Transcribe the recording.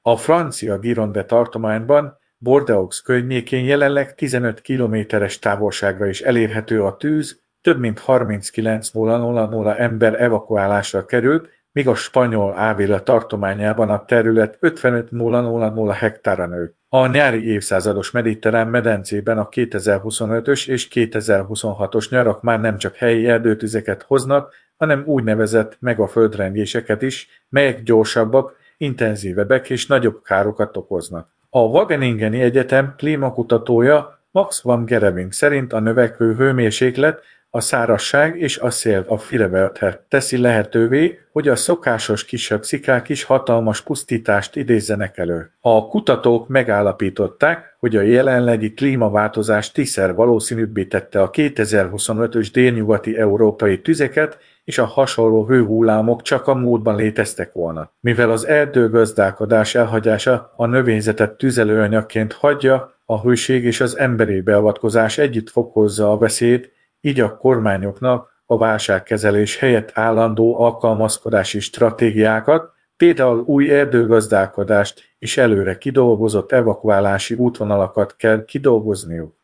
A francia Gironde tartományban, Bordeaux környékén jelenleg 15 kilométeres távolságra is elérhető a tűz, több mint 39.000 ember evakuálásra került, míg a spanyol Ávila tartományában a terület 55.000 hektárra nőtt. A nyári évszázados mediterrán medencében a 2025-ös és 2026-os nyarak már nem csak helyi erdőtüzeket hoznak, hanem úgynevezett megaföldrengéseket is, melyek gyorsabbak, intenzívebbek és nagyobb károkat okoznak. A Wageningeni Egyetem klímakutatója Max van Gerewing szerint a növekvő hőmérséklet, a szárazság és a szél a fireveltet teszi lehetővé, hogy a szokásos kisebb szikák is hatalmas pusztítást idézzenek elő. A kutatók megállapították, hogy a jelenlegi klímaváltozás tízszer valószínűbbé tette a 2025-ös délnyugati európai tüzeket, és a hasonló hőhullámok csak a múltban léteztek volna. Mivel az erdőgazdálkodás elhagyása a növényzetet tüzelőanyagként hagyja, a hőség és az emberi beavatkozás együtt fokozza a veszélyt, így a kormányoknak a válságkezelés helyett állandó alkalmazkodási stratégiákat, például új erdőgazdálkodást és előre kidolgozott evakuálási útvonalakat kell kidolgozniuk.